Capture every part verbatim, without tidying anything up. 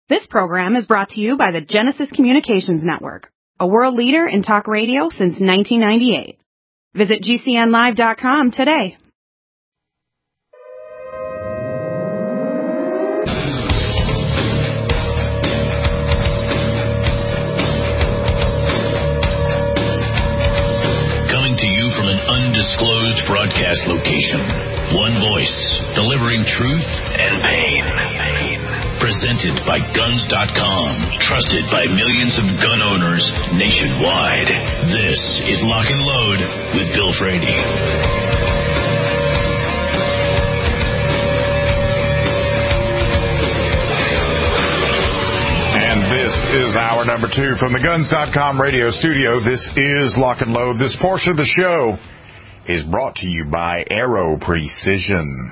This program is brought to you by the Genesis Communications Network, a world leader in talk radio since nineteen ninety-eight. Visit G C N live dot com today. Coming to you from an undisclosed broadcast location. One voice, delivering truth and pain. Presented by Guns dot com. Trusted by millions of gun owners nationwide. This is Lock and Load with Bill Frady. And this is hour number two from the Guns dot com radio studio. This is Lock and Load. This portion of the show is brought to you by Aero Precision.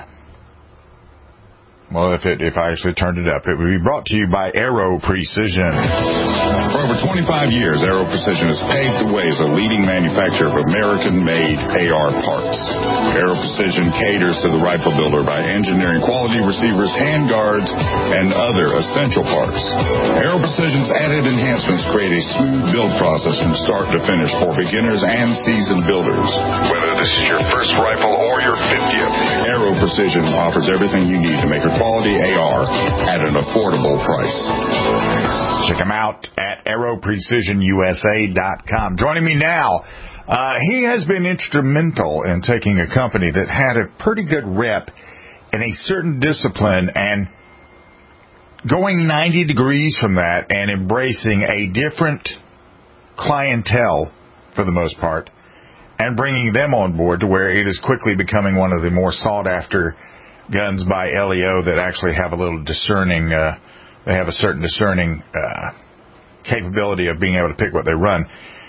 Well, if it, if I actually turned it up, it would be brought to you by Aero Precision. For over twenty-five years, Aero Precision has paved the way as a leading manufacturer of American-made A R parts. Aero Precision caters to the rifle builder by engineering quality receivers, handguards, and other essential parts. Aero Precision's added enhancements create a smooth build process from start to finish for beginners and seasoned builders. Whether this is your first rifle or your fiftieth, Aero Precision offers everything you need to make a quality A R at an affordable price. Check them out at aero precision U S A dot com. Joining me now, uh, he has been instrumental in taking a company that had a pretty good rep in a certain discipline and going ninety degrees from that and embracing a different clientele for the most part and bringing them on board to where it is quickly becoming one of the more sought-after guns by L E O that actually have a little discerning, uh, they have a certain discerning uh, capability of being able to pick what they run.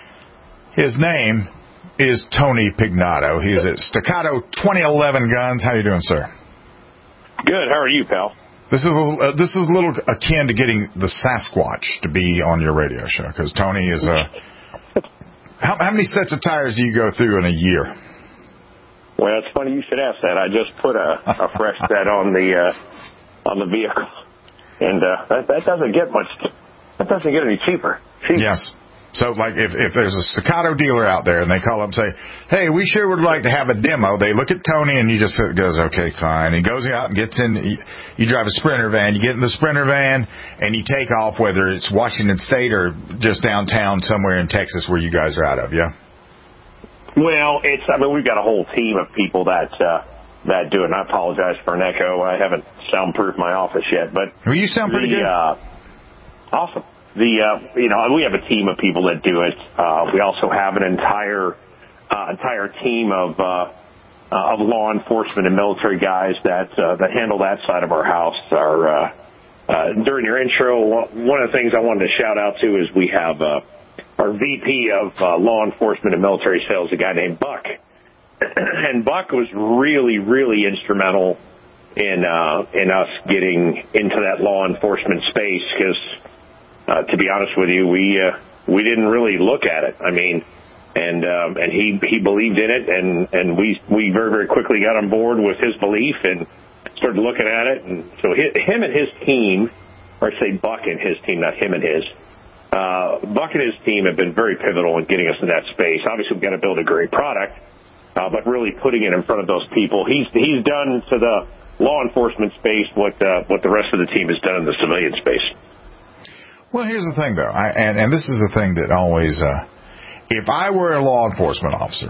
His name is Tony Pignato. He's at Staccato twenty eleven Guns. How are you doing, sir? Good. How are you, pal? This is a little, uh, this is a little akin to getting the Sasquatch to be on your radio show, because Tony is a... how, how many sets of tires do you go through in a year? Well, it's funny you should ask that. I just put a, a fresh set on the uh, on the vehicle, and uh, that, that doesn't get much. That doesn't get any cheaper. Cheap. Yes. So, like, if, if there's a Staccato dealer out there and they call up and say, "Hey, we sure would like to have a demo," they look at Tony and he just goes, "Okay, fine." He goes out and gets in. You, you drive a Sprinter van. You get in the Sprinter van and you take off, whether it's Washington State or just downtown somewhere in Texas where you guys are out of. Yeah. Well, it's, I mean, we've got a whole team of people that, uh, that do it, and I apologize for an echo. I haven't soundproofed my office yet, but. Well, you sound pretty the, good. Uh, awesome. The, uh, you know, we have a team of people that do it. Uh, we also have an entire, uh, entire team of, uh, uh, of law enforcement and military guys that, uh, that handle that side of our house. Our, uh, uh, during your intro, one of the things I wanted to shout out to is we have, uh, our V P of uh, law enforcement and military sales, a guy named Buck. And Buck was really, really instrumental in uh, in us getting into that law enforcement space because, uh, to be honest with you, we uh, we didn't really look at it. I mean, and um, and he he believed in it, and, and we we very, very quickly got on board with his belief and started looking at it. And so him and his team, or I say Buck and his team, not him and his, Uh, Buck and his team have been very pivotal in getting us in that space. Obviously, we've got to build a great product, uh, but really putting it in front of those people. He's he's done to the law enforcement space what uh, what the rest of the team has done in the civilian space. Well, here's the thing, though, I, and, and this is the thing that always, uh, if I were a law enforcement officer,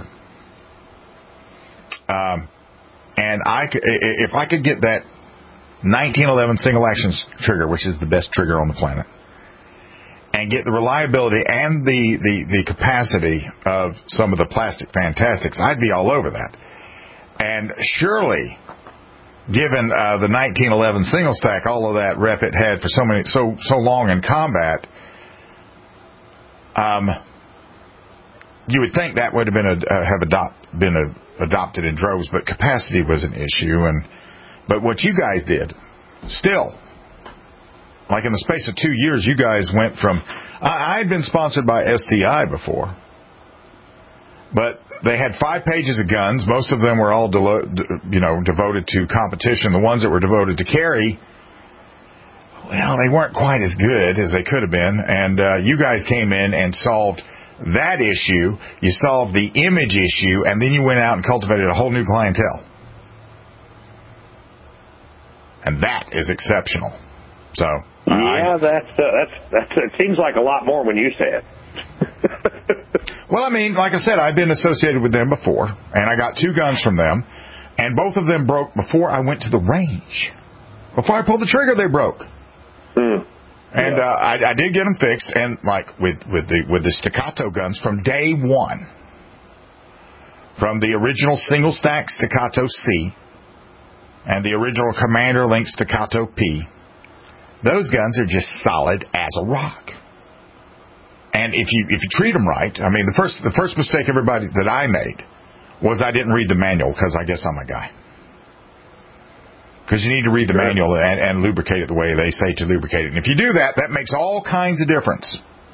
um, and I could, if I could get that nineteen eleven single action trigger, which is the best trigger on the planet, and get the reliability and the, the, the capacity of some of the plastic fantastics, I'd be all over that. And surely, given uh, the nineteen eleven single stack, all of that rep it had for so many so so long in combat, um, you would think that would have been a, uh, have adopt, been a, adopted in droves, but capacity was an issue. And but what you guys did, still. Like in the space of two years, you guys went from... I had been sponsored by S T I before, but they had five pages of guns. Most of them were all, de- you know, devoted to competition. The ones that were devoted to carry well, they weren't quite as good as they could have been. And uh, you guys came in and solved that issue. You solved the image issue, and then you went out and cultivated a whole new clientele. And that is exceptional. So, yeah, that's uh, that's that's. It seems like a lot more when you say it. Well, I mean, like I said, I've been associated with them before, and I got two guns from them, and both of them broke before I went to the range. Before I pulled the trigger, they broke. Mm. And yeah. uh, I, I did get them fixed, and like with, with the with the Staccato guns from day one, from the original single stack Staccato C and the original Commander Link Staccato P, those guns are just solid as a rock. And if you if you treat them right, I mean, the first the first mistake everybody that I made was I didn't read the manual, because I guess I'm a guy. Because you need to read the sure. manual and, and lubricate it the way they say to lubricate it. And if you do that, that makes all kinds of difference.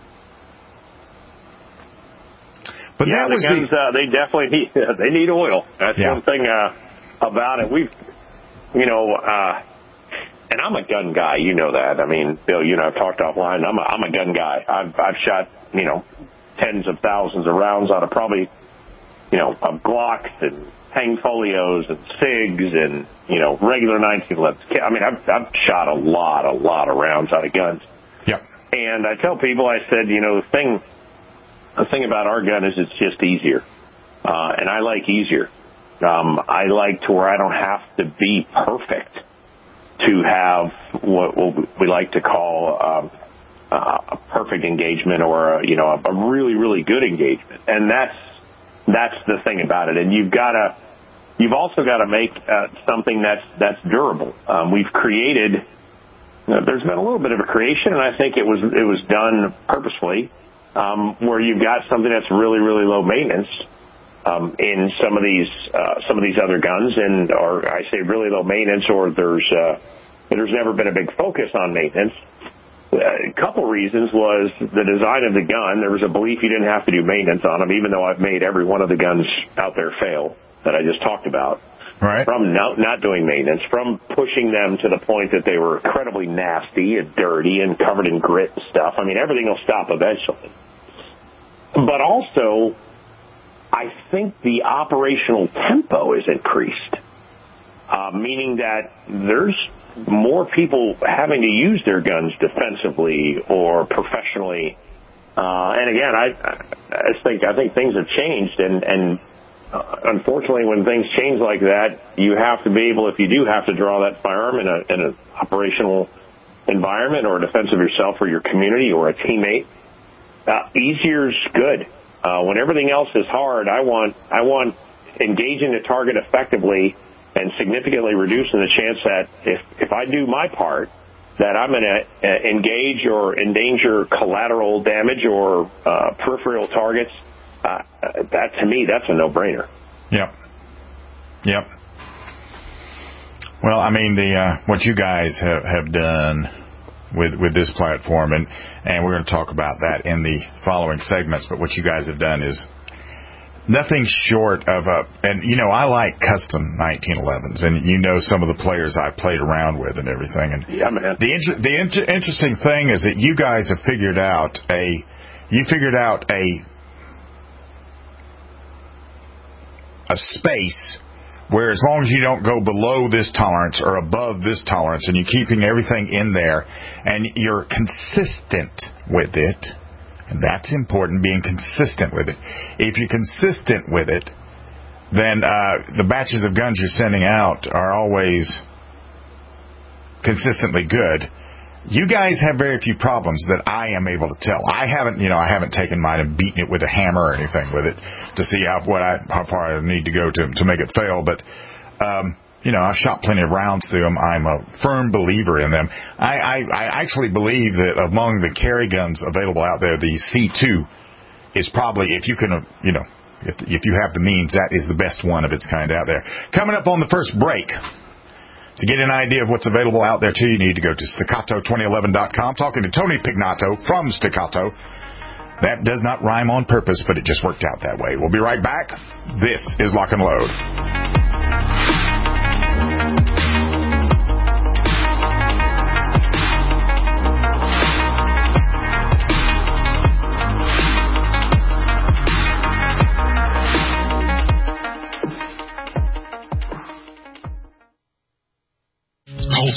But yeah, that the was guns, the, uh, they definitely need they need oil. That's yeah. one thing uh, about it. We've, you know. Uh, And I'm a gun guy, you know that. I mean, Bill, you know, I've talked offline. I'm a, I'm a gun guy. I've, I've shot, you know, tens of thousands of rounds out of probably, you know, of Glocks and Hang Folios and SIGs and, you know, regular nineteen elevens. I mean, I've, I've shot a lot, a lot of rounds out of guns. Yep. And I tell people, I said, you know, the thing, the thing about our gun is it's just easier. Uh, and I like easier. Um, I like to where I don't have to be perfect to have what, what we like to call um, uh, a perfect engagement, or a, you know, a, a really, really good engagement. And that's that's the thing about it. And you've got to, you've also got to make uh, something that's that's durable. Um, we've created. Uh, there's been a little bit of a creation, and I think it was it was done purposefully, um, where you've got something that's really, really low maintenance. Um, in some of these, uh, some of these other guns, and or I say really low maintenance, or there's, uh, there's never been a big focus on maintenance. A couple reasons was the design of the gun. There was a belief you didn't have to do maintenance on them, even though I've made every one of the guns out there fail that I just talked about. Right. From not, not doing maintenance, from pushing them to the point that they were incredibly nasty and dirty and covered in grit and stuff. I mean, everything will stop eventually. But also, I think the operational tempo is increased, uh, meaning that there's more people having to use their guns defensively or professionally. Uh, and again, I, I think I think things have changed, and, and uh, unfortunately, when things change like that, you have to be able, if you do have to draw that firearm in a in an operational environment or a defense of yourself or your community or a teammate, uh, easier's good. Uh, when everything else is hard, I want I want engaging the target effectively and significantly reducing the chance that if, if I do my part, that I'm going to uh, engage or endanger collateral damage or uh, peripheral targets. Uh, that, to me, that's a no-brainer. Yep. Yep. Well, I mean, the uh, what you guys have, have done with with this platform, and, and we're going to talk about that in the following segments, but what you guys have done is nothing short of a, and you know, I like custom nineteen elevens, and you know some of the players I played around with and everything. And yeah, man. The, inter- the inter- interesting thing is that you guys have figured out a, you figured out a, a space where as long as you don't go below this tolerance or above this tolerance, and you're keeping everything in there, and you're consistent with it, and that's important, being consistent with it. If you're consistent with it, then uh, the batches of guns you're sending out are always consistently good. You guys have very few problems that I am able to tell. I haven't, you know, I haven't taken mine and beaten it with a hammer or anything with it to see how what I how far I need to go to to make it fail. But um, you know, I've shot plenty of rounds through them. I'm a firm believer in them. I, I, I actually believe that among the carry guns available out there, the C two is probably, if you can, uh, you know, if if you have the means, that is the best one of its kind out there. Coming up on the first break. To get an idea of what's available out there, too, you need to go to staccato twenty eleven dot com. Talking to Tony Pignato from Staccato. That does not rhyme on purpose, but it just worked out that way. We'll be right back. This is Lock and Load.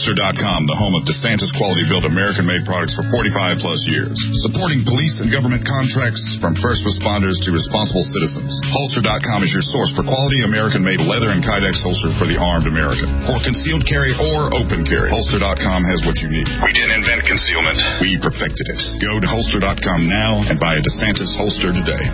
Holster dot com, the home of DeSantis quality-built American-made products for forty-five plus years. Supporting police and government contracts from first responders to responsible citizens. Holster dot com is your source for quality American-made leather and Kydex holsters for the armed American. For concealed carry or open carry, Holster dot com has what you need. We didn't invent concealment. We perfected it. Go to Holster dot com now and buy a DeSantis holster today.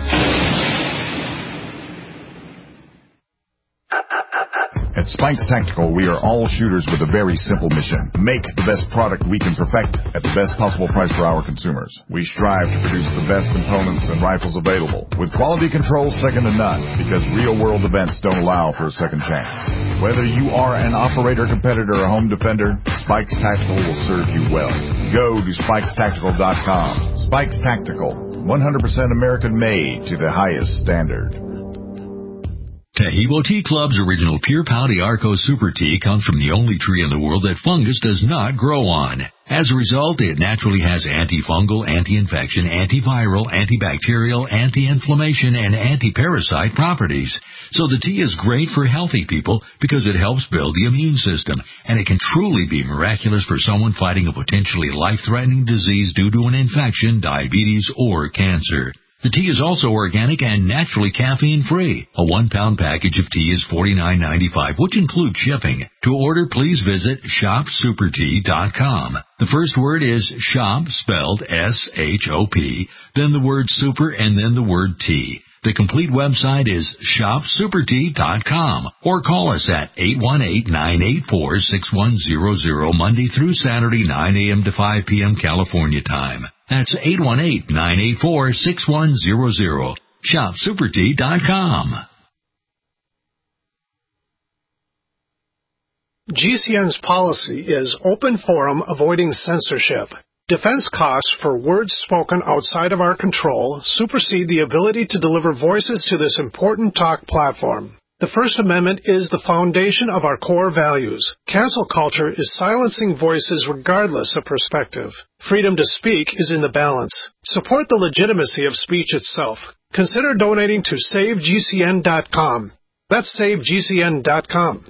At Spikes Tactical, we are all shooters with a very simple mission. Make the best product we can perfect at the best possible price for our consumers. We strive to produce the best components and rifles available, with quality control second to none, because real-world events don't allow for a second chance. Whether you are an operator, competitor, or home defender, Spikes Tactical will serve you well. Go to Spikes Tactical dot com. Spikes Tactical, one hundred percent American-made to the highest standard. Taheebo Tea Club's original Pure Pau de Arco Super Tea comes from the only tree in the world that fungus does not grow on. As a result, it naturally has antifungal, anti-infection, antiviral, antibacterial, anti-inflammation, and anti-parasite properties. So the tea is great for healthy people because it helps build the immune system, and it can truly be miraculous for someone fighting a potentially life-threatening disease due to an infection, diabetes, or cancer. The tea is also organic and naturally caffeine-free. A one-pound package of tea is forty-nine ninety-five, which includes shipping. To order, please visit shop super tea dot com. The first word is shop, spelled S H O P, then the word super, and then the word tea. The complete website is shop super tea dot com, or call us at eight one eight, nine eight four, six one zero zero Monday through Saturday, nine a.m. to five p.m. California time. That's eight one eight, nine eight four, six one zero zero. shop super tea dot com. G C N's policy is open forum, avoiding censorship. Defense costs for words spoken outside of our control supersede the ability to deliver voices to this important talk platform. The First Amendment is the foundation of our core values. Cancel culture is silencing voices regardless of perspective. Freedom to speak is in the balance. Support the legitimacy of speech itself. Consider donating to save G C N dot com. That's save G C N dot com.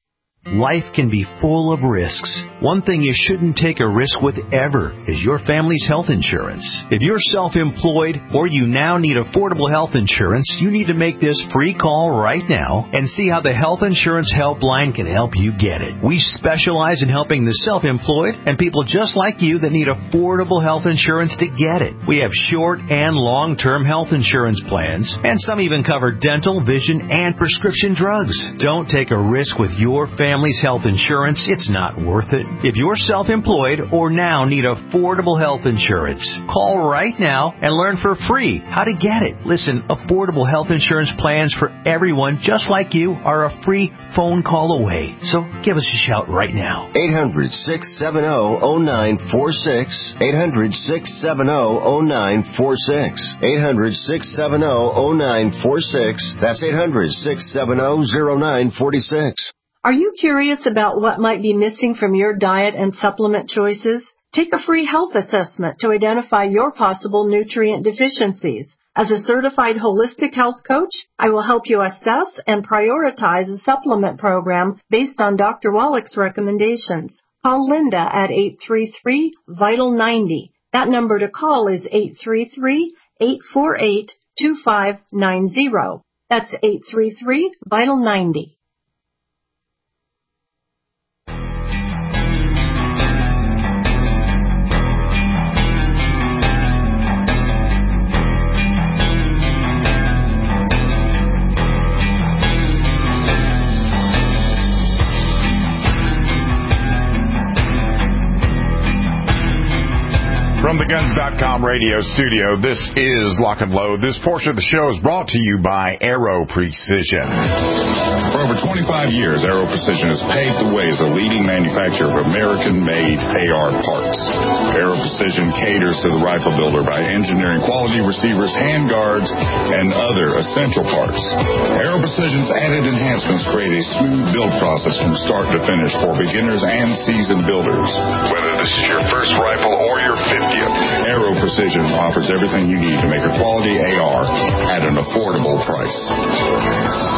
Life can be full of risks. One thing you shouldn't take a risk with ever is your family's health insurance. If you're self-employed or you now need affordable health insurance, you need to make this free call right now and see how the Health Insurance Helpline can help you get it. We specialize in helping the self-employed and people just like you that need affordable health insurance to get it. We have short and long-term health insurance plans, and some even cover dental, vision, and prescription drugs. Don't take a risk with your family. Family's health insurance, it's not worth it. If you're self-employed or now need affordable health insurance, call right now and learn for free how to get it. Listen, affordable health insurance plans for everyone just like you are a free phone call away. So give us a shout right now. eight hundred, six seven zero, zero nine four six. eight hundred, six seven zero, zero nine four six. eight hundred, six seven zero, zero nine four six. That's eight hundred, six seven zero, zero nine four six. Are you curious about what might be missing from your diet and supplement choices? Take a free health assessment to identify your possible nutrient deficiencies. As a certified holistic health coach, I will help you assess and prioritize a supplement program based on Doctor Wallach's recommendations. Call Linda at eight three three, vital ninety. That number to call is eight three three, eight four eight, two five nine zero. That's eight three three, vital ninety. From the Guns dot com radio studio, this is Lock and Load. This portion of the show is brought to you by Aero Precision. For over twenty-five years, Aero Precision has paved the way as a leading manufacturer of American-made A R parts. Aero Precision caters to the rifle builder by engineering quality receivers, handguards, and other essential parts. Aero Precision's added enhancements create a smooth build process from start to finish for beginners and seasoned builders. Whether this is your first rifle or your fiftieth, Aero Precision offers everything you need to make a quality A R at an affordable price.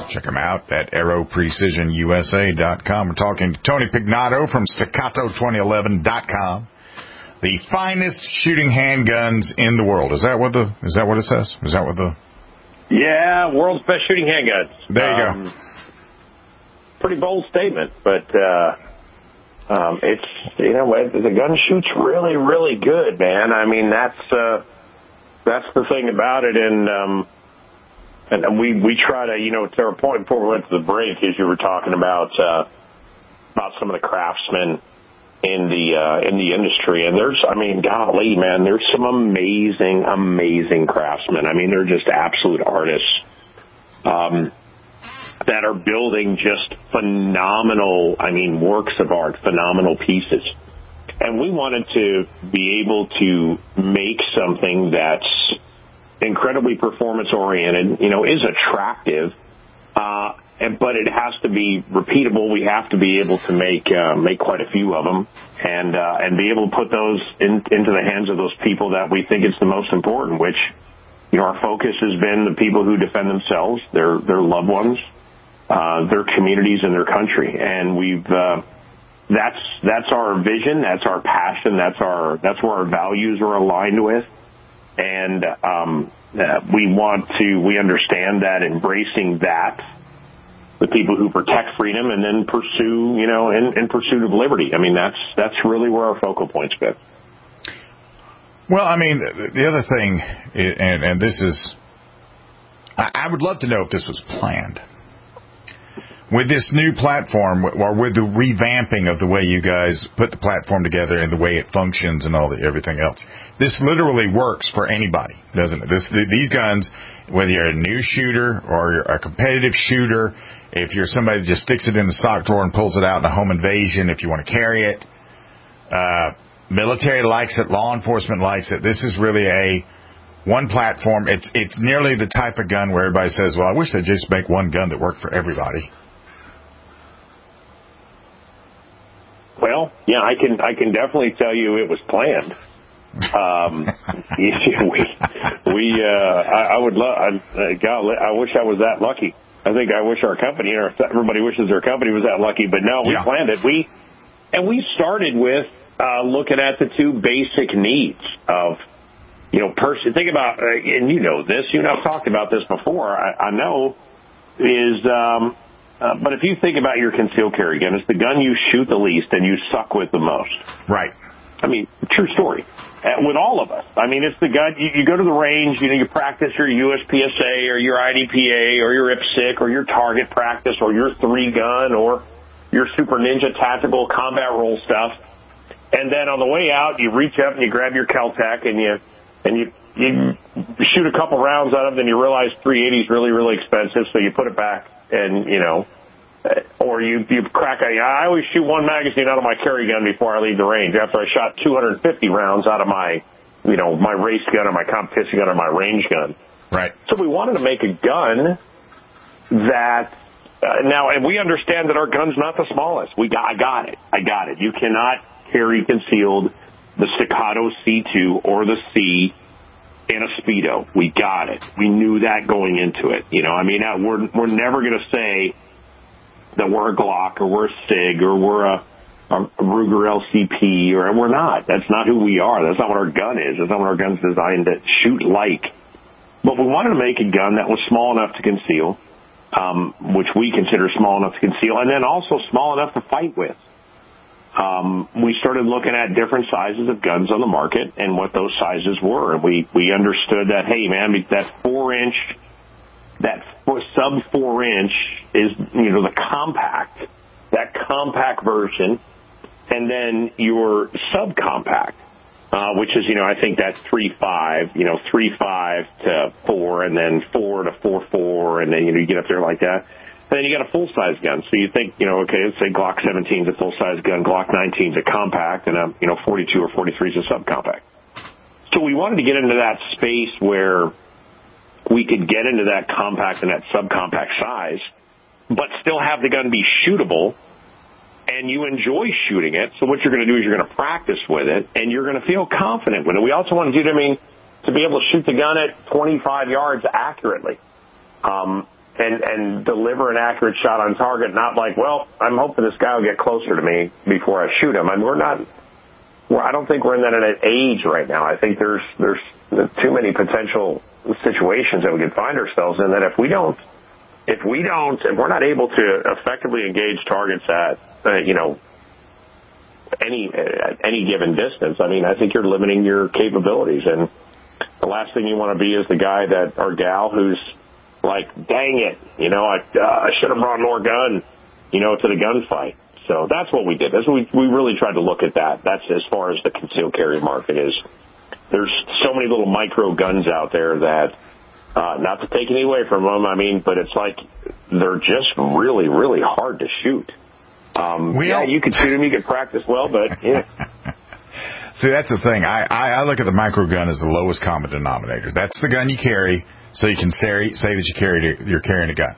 Check them out at arrow precision u s a dot com. We're talking to Tony Pignato from staccato twenty eleven dot com. The finest shooting handguns in the world. Is that what the is that what it says? Is that what the Yeah, world's best shooting handguns. There you um, go. Pretty bold statement, but uh, um, it's, you know, the gun shoots really, really good, man. I mean, that's uh, that's the thing about it, and um, and we we try to, you know, to our point before we went to the break, as you were talking about uh, about some of the craftsmen in the uh, in the industry, and there's, I mean, golly, man, there's some amazing, amazing craftsmen. I mean, they're just absolute artists um, that are building just phenomenal, I mean, works of art, phenomenal pieces. And we wanted to be able to make something that's incredibly performance-oriented, you know, is attractive, uh, and, but it has to be repeatable. We have to be able to make uh, make quite a few of them, and uh, and be able to put those in, into the hands of those people that we think is the most important. Which, you know, our focus has been the people who defend themselves, their their loved ones, uh, their communities, and their country. And we've uh, that's that's our vision, that's our passion, that's our that's where our values are aligned with. And um, uh, we want to, we understand that embracing that, the people who protect freedom and then pursue, you know, in, in pursuit of liberty. I mean, that's that's really where our focal point's been. Well, I mean, the other thing, and, and this is, I would love to know if this was planned. With this new platform, or with the revamping of the way you guys put the platform together and the way it functions and all the everything else, this literally works for anybody, doesn't it? This, these guns, whether you're a new shooter or you're a competitive shooter, if you're somebody that just sticks it in the sock drawer and pulls it out in a home invasion, if you want to carry it, uh, military likes it, law enforcement likes it. This is really a one platform. It's it's nearly the type of gun where everybody says, well, I wish they'd just make one gun that worked for everybody. Well, yeah, I can I can definitely tell you it was planned. Um, we we uh, I, I would love. I, God, I wish I was that lucky. I think I wish our company, or everybody wishes their company was that lucky. But no, we yeah. planned it. We and we started with uh, looking at the two basic needs of, you know, person. Think about, uh, and you know this. You and I've talked about this before. I, I know is. Um, Uh, but if you think about your concealed carry gun, it's the gun you shoot the least and you suck with the most. Right. I mean, true story. Uh, with all of us. I mean, it's the gun, you, you go to the range, you know, you practice your U S P S A or your I D P A or your I P S I C or your target practice or your three gun or your Super Ninja tactical combat roll stuff. And then on the way out, you reach up and you grab your Kel-Tec and you, and you, you shoot a couple rounds out of it and you realize three eighty is really, really expensive, so you put it back. And, you know, or you, you crack a, I always shoot one magazine out of my carry gun before I leave the range after I shot two hundred fifty rounds out of my, you know, my race gun or my competition gun or my range gun. Right. So we wanted to make a gun that, uh, now, and we understand that our gun's not the smallest. We got, I got it. I got it. You cannot carry concealed the Staccato C two or the C in a Speedo. We got it. We knew that going into it. You know, I mean, we're we're never going to say that we're a Glock or we're a SIG or we're a, a Ruger L C P, or we're not. That's not who we are. That's not what our gun is. That's not what our gun's designed to shoot like. But we wanted to make a gun that was small enough to conceal, um, which we consider small enough to conceal, and then also small enough to fight with. Um, we started looking at different sizes of guns on the market and what those sizes were. And we, we understood that, hey, man, that four inch, that four, sub four inch is, you know, the compact, that compact version. And then your subcompact, uh, which is, you know, I think that's three five, you know, three five to four, and then four to four four, and then, you know, you get up there like that. And then you got a full-size gun. So you think, you know, okay, let's say Glock seventeen is a full-size gun, Glock nineteen is a compact, and a, you know, forty-two or forty-three is a subcompact. So we wanted to get into that space where we could get into that compact and that subcompact size, but still have the gun be shootable, and you enjoy shooting it. So what you're going to do is you're going to practice with it, and you're going to feel confident with it. We also want to do, I mean, to be able to shoot the gun at twenty-five yards accurately. Um, and, and deliver an accurate shot on target, not like, well, I'm hoping this guy will get closer to me before I shoot him. I mean, we're not, we're, I don't think we're in that an age right now. I think there's, there's too many potential situations that we could find ourselves in that if we don't, if we don't, if we're not able to effectively engage targets at, uh, you know, any, at any given distance, I mean, I think you're limiting your capabilities. And the last thing you want to be is the guy that, or gal who's like, dang it, you know, I, uh, I should have brought more gun, you know, to the gunfight. So that's what we did. That's what we, we really tried to look at that. That's as far as the concealed carry market is. There's so many little micro guns out there that, uh, not to take any away from them, I mean, but it's like they're just really, really hard to shoot. Um, we yeah, you could shoot them, you could practice well, but yeah. See, that's the thing. I, I, I look at the micro gun as the lowest common denominator. That's the gun you carry, so you can say, say that you carry, you're carrying a gun.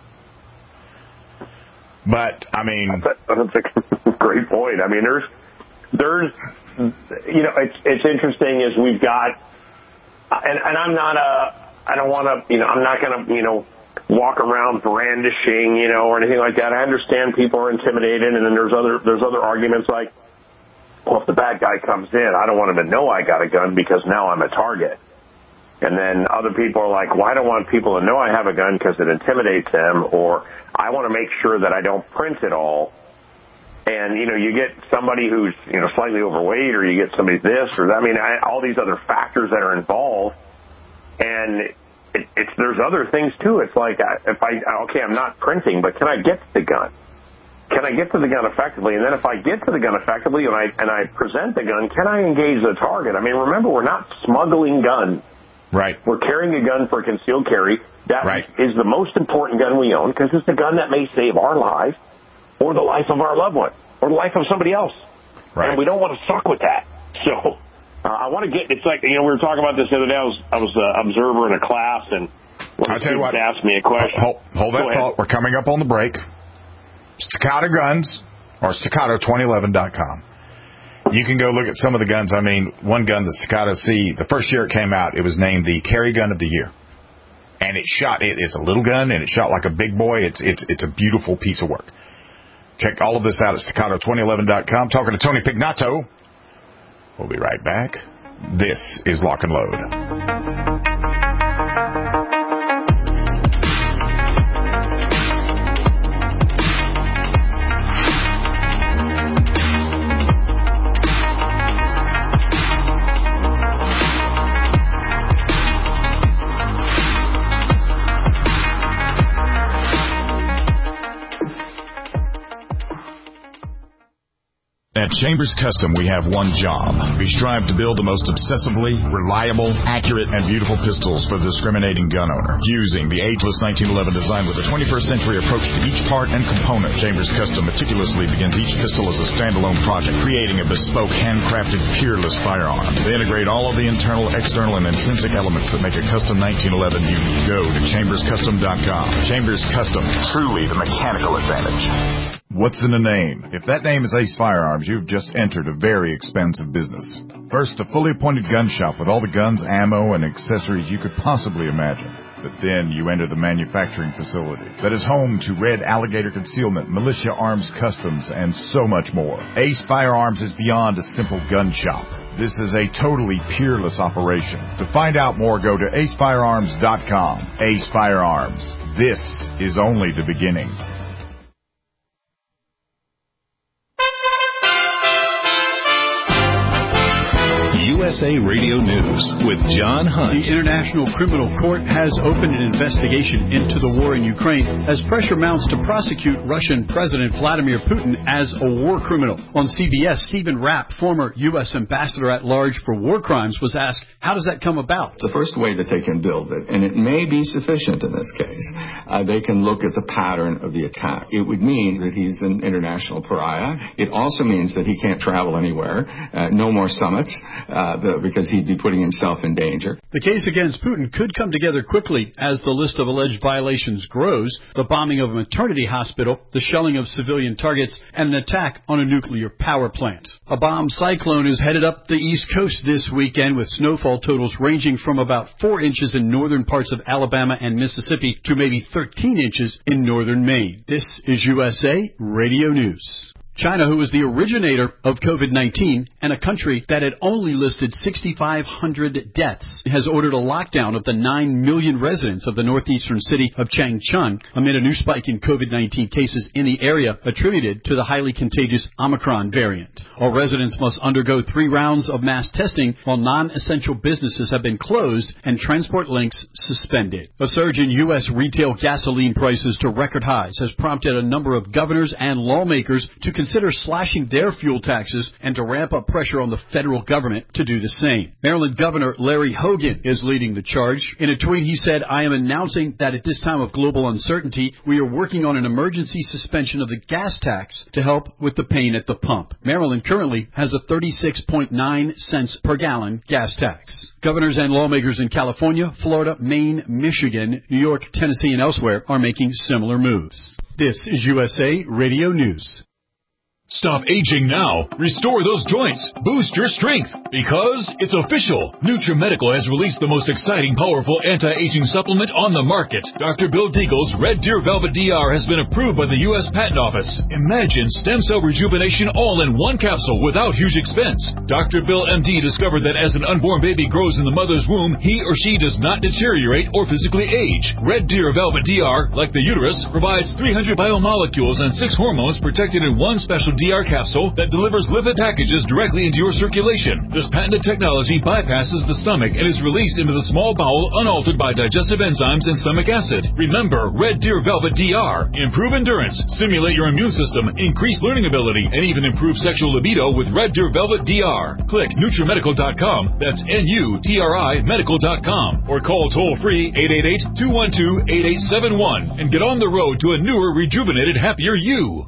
But I mean, that's a, that's a great point. I mean, there's, there's, you know, it's it's interesting is we've got, and and I'm not a, I don't want to, you know, I'm not going to, you know, walk around brandishing, you know, or anything like that. I understand people are intimidated, and then there's other there's other arguments like, well, if the bad guy comes in, I don't want him to know I got a gun because now I'm a target. And then other people are like, well, I don't want people to know I have a gun because it intimidates them, or I want to make sure that I don't print it all. And, you know, you get somebody who's, you know, slightly overweight, or you get somebody this or that. I mean, I, all these other factors that are involved. And it, it's there's other things, too. It's like, if I, okay, I'm not printing, but can I get to the gun? Can I get to the gun effectively? And then if I get to the gun effectively and I, and I present the gun, can I engage the target? I mean, remember, we're not smuggling guns. Right. We're carrying a gun for concealed carry. That right. is the most important gun we own because it's the gun that may save our lives or the life of our loved one or the life of somebody else. Right. And we don't want to suck with that. So uh, I want to get, it's like, you know, we were talking about this the other day. I was, I was an observer in a class, and one of the students asked me a question. Hold, hold that thought. We're coming up on the break. Staccato Guns or staccato twenty eleven dot com. You can go look at some of the guns. I mean, one gun, the Staccato C, the first year it came out, it was named the Carry Gun of the Year. And it shot, it, it's a little gun, and it shot like a big boy. It's it's it's a beautiful piece of work. Check all of this out at staccato twenty eleven dot com. Talking to Tony Pignato. We'll be right back. This is Lock and Load. At Chambers Custom, we have one job. We strive to build the most obsessively, reliable, accurate, and beautiful pistols for the discriminating gun owner. Using the ageless nineteen eleven design with a twenty-first century approach to each part and component, Chambers Custom meticulously begins each pistol as a standalone project, creating a bespoke, handcrafted, peerless firearm. They integrate all of the internal, external, and intrinsic elements that make a custom nineteen eleven unique. Go to chambers custom dot com. Chambers Custom, truly the mechanical advantage. What's in a name? If that name is Ace Firearms, you've just entered a very expensive business. First, a fully appointed gun shop with all the guns, ammo, and accessories you could possibly imagine. But then you enter the manufacturing facility that is home to Red Alligator Concealment, Militia Arms Customs, and so much more. Ace Firearms is beyond a simple gun shop. This is a totally peerless operation. To find out more, go to ace firearms dot com. Ace Firearms. This is only the beginning. U S A Radio News with John Hunt. The International Criminal Court has opened an investigation into the war in Ukraine as pressure mounts to prosecute Russian President Vladimir Putin as a war criminal. On C B S, Stephen Rapp, former U S Ambassador at Large for War Crimes, was asked, how does that come about? The first way that they can build it, and it may be sufficient in this case, uh, they can look at the pattern of the attack. It would mean that he's an international pariah. It also means that he can't travel anywhere, uh, no more summits, uh, uh, the, because he'd be putting himself in danger. The case against Putin could come together quickly as the list of alleged violations grows: the bombing of a maternity hospital, the shelling of civilian targets, and an attack on a nuclear power plant. A bomb cyclone is headed up the East Coast this weekend, with snowfall totals ranging from about four inches in northern parts of Alabama and Mississippi to maybe thirteen inches in northern Maine. This is U S A Radio News. China, who was the originator of COVID nineteen and a country that had only listed six thousand five hundred deaths, has ordered a lockdown of the nine million residents of the northeastern city of Changchun amid a new spike in COVID nineteen cases in the area attributed to the highly contagious Omicron variant. All residents must undergo three rounds of mass testing, while non-essential businesses have been closed and transport links suspended. A surge in U S retail gasoline prices to record highs has prompted a number of governors and lawmakers to consider slashing their fuel taxes and to ramp up pressure on the federal government to do the same. Maryland Governor Larry Hogan is leading the charge. In a tweet, he said, "I am announcing that at this time of global uncertainty, we are working on an emergency suspension of the gas tax to help with the pain at the pump." Maryland currently has a thirty-six point nine cents per gallon gas tax. Governors and lawmakers in California, Florida, Maine, Michigan, New York, Tennessee, and elsewhere are making similar moves. This is U S A Radio News. Stop aging now. Restore those joints. Boost your strength. Because it's official. NutriMedical has released the most exciting, powerful anti-aging supplement on the market. Doctor Bill Deagle's Red Deer Velvet D R has been approved by the U S Patent Office. Imagine stem cell rejuvenation all in one capsule without huge expense. Doctor Bill M D discovered that as an unborn baby grows in the mother's womb, he or she does not deteriorate or physically age. Red Deer Velvet D R, like the uterus, provides three hundred biomolecules and six hormones protected in one special D R capsule that delivers lipid packages directly into your circulation. This patented technology bypasses the stomach and is released into the small bowel unaltered by digestive enzymes and stomach acid. Remember, Red Deer Velvet D R. Improve endurance, stimulate your immune system, increase learning ability, and even improve sexual libido with Red Deer Velvet D R. Click NutriMedical dot com, that's N U T R I medical dot com, or call toll-free eight eight eight, two one two, eight eight seven one and get on the road to a newer, rejuvenated, happier you.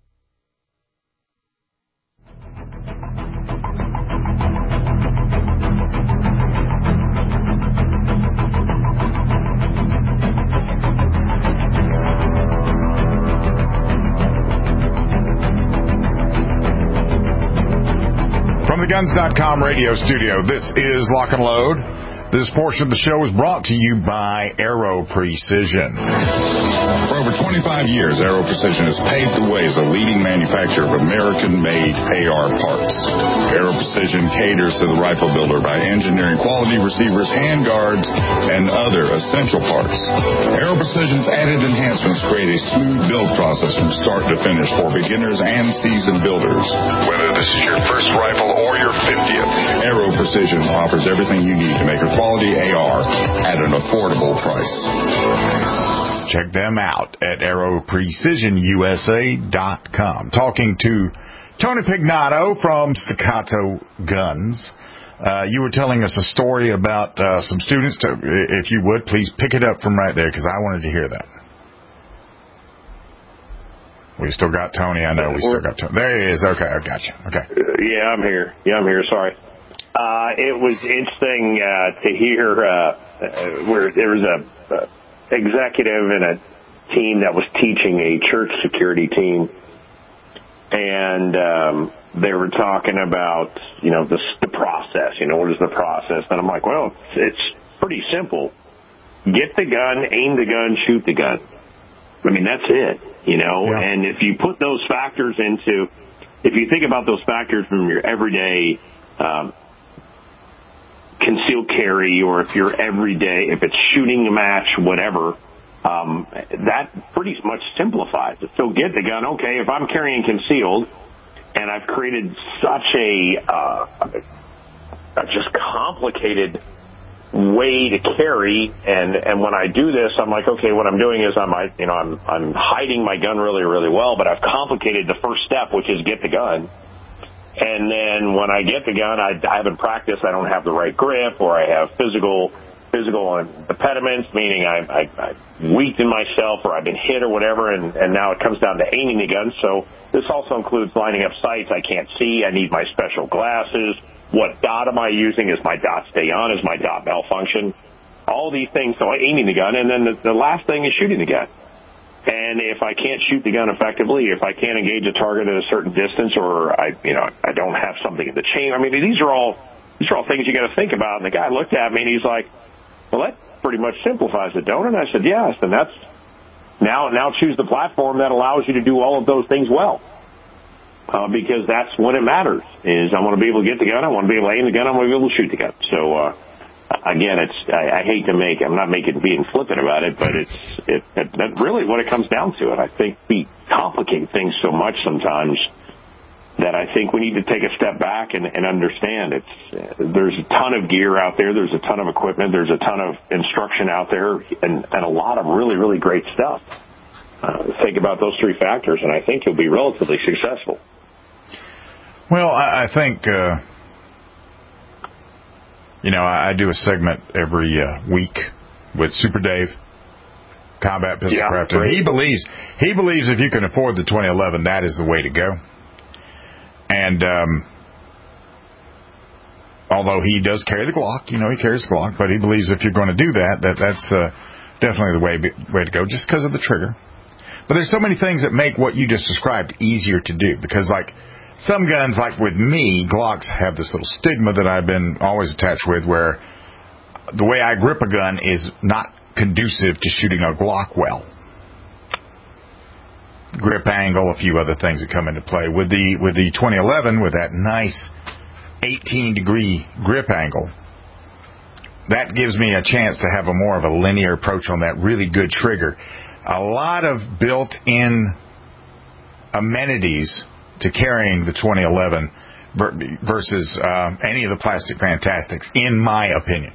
From the Guns dot com radio studio, this is Lock and Load. This portion of the show is brought to you by Aero Precision. For over twenty-five years, Aero Precision has paved the way as a leading manufacturer of American-made A R parts. Aero Precision caters to the rifle builder by engineering quality receivers, handguards, and other essential parts. Aero Precision's added enhancements create a smooth build process from start to finish for beginners and seasoned builders. Whether this is your first rifle or your fiftieth, Aero Precision offers everything you need to make a quality A R at an affordable price. Check them out at Aero Precision U S A dot com. Talking to Tony Pignato from Staccato Guns. Uh, you were telling us a story about uh, some students. To, if you would, please pick it up from right there, because I wanted to hear that. We still got Tony. I know we still got Tony. There he is. Okay, I got you. Okay. Uh, yeah, I'm here. Yeah, I'm here. Sorry. Uh, it was interesting uh, to hear uh, uh, where there was a uh, executive in a team that was teaching a church security team, and um, they were talking about, you know, the, the process. You know, what is the process? And I'm like, well, it's, it's pretty simple. Get the gun, aim the gun, shoot the gun. I mean, that's it, you know. Yeah. And if you put those factors into, if you think about those factors from your everyday um, concealed carry, or if you're everyday, if it's shooting a match, whatever, um, that pretty much simplifies it. So get the gun. Okay, if I'm carrying concealed and I've created such a, uh, a just complicated way to carry, and, and when I do this, I'm like, okay, what I'm doing is I'm, you know, I'm, I'm hiding my gun really, really well, but I've complicated the first step, which is get the gun. And then when I get the gun, I, I haven't practiced, I don't have the right grip, or I have physical physical impediments, meaning I, I, I've weakened myself, or I've been hit or whatever, and, and now it comes down to aiming the gun. So this also includes lining up sights I can't see. I need my special glasses. what dot am I using? Is my dot stay on? Is my dot malfunction? All these things. So aiming the gun, and then the, the last thing is shooting the gun. And if I can't shoot the gun effectively, if I can't engage a target at a certain distance, or I, you know, I don't have something in the chain. I mean, these are all these are all things you got to think about. And the guy looked at me and he's like, "Well, that pretty much simplifies it, don't it?" And I said, "Yes." And that's now now choose the platform that allows you to do all of those things well, uh, because that's when it matters. Is I want to be able to get the gun, I want to be able to aim the gun, I want to be able to shoot the gun. So. Uh, Again, it's I, I hate to make I'm not making being flippant about it, but it's it, it that really what it comes down to. And I think we complicate things so much sometimes that I think we need to take a step back and, and understand it's uh, there's a ton of gear out there, there's a ton of equipment, there's a ton of instruction out there, and, and a lot of really really great stuff. Uh, think about those three factors, and I think you'll be relatively successful. Well, I, I think. Uh You know, I, I do a segment every uh, week with Super Dave, Combat Pistol yeah, Crafting. He believes he believes if you can afford the twenty eleven, that is the way to go. And um, although he does carry the Glock, you know, he carries the Glock, but he believes if you're going to do that, that that's uh, definitely the way way to go, just because of the trigger. But there's so many things that make what you just described easier to do, because like. Some guns, like with me, Glocks have this little stigma that I've been always attached with, where the way I grip a gun is not conducive to shooting a Glock well. Grip angle, a few other things that come into play. With the with the twenty eleven, with that nice eighteen degree grip angle, that gives me a chance to have a more of a linear approach on that really good trigger. A lot of built-in amenities to carrying the twenty eleven versus uh, any of the Plastic Fantastics, in my opinion.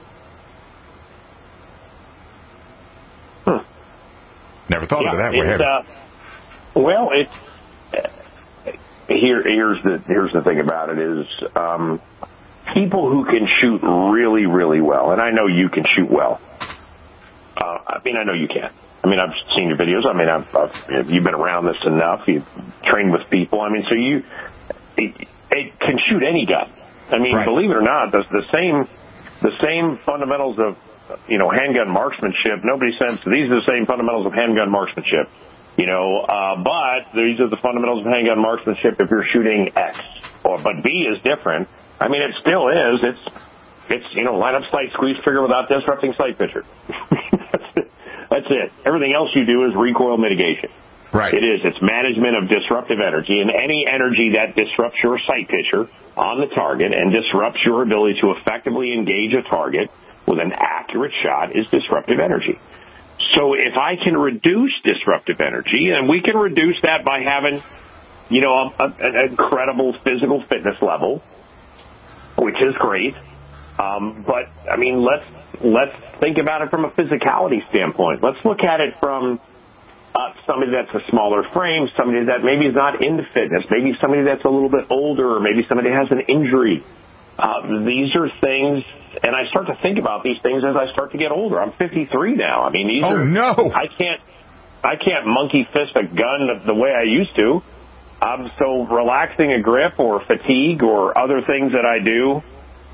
Hmm. Never thought yeah, of it that way. Have uh, well, it's uh, here. Here's the here's the thing about it is um, people who can shoot really, really well, and I know you can shoot well. Uh, I mean, I know you can. I mean, I've seen your videos. I mean, I've, I've you've been around this enough. You've trained with people. I mean, so you it, it can shoot any gun. I mean, right. Believe it or not, the, the same the same fundamentals of you know handgun marksmanship. Nobody says these are the same fundamentals of handgun marksmanship. You know, uh, but these are the fundamentals of handgun marksmanship if you're shooting X. Or but B is different. I mean, it still is. It's it's you know line up sight, squeeze trigger without disrupting sight picture. That's it. Everything else you do is recoil mitigation. Right. It is. It's management of disruptive energy, and any energy that disrupts your sight picture on the target and disrupts your ability to effectively engage a target with an accurate shot is disruptive energy. So if I can reduce disruptive energy, and we can reduce that by having, you know, a, a, an incredible physical fitness level, which is great. Um, but, I mean, let's let's think about it from a physicality standpoint. Let's look at it from uh, somebody that's a smaller frame, somebody that maybe is not into fitness, maybe somebody that's a little bit older, or maybe somebody has an injury. Uh, these are things, and I start to think about these things as I start to get older. I'm fifty-three now. I mean, these oh, are... no! I can't, I can't monkey fist a gun the way I used to. Um, so relaxing a grip or fatigue or other things that I do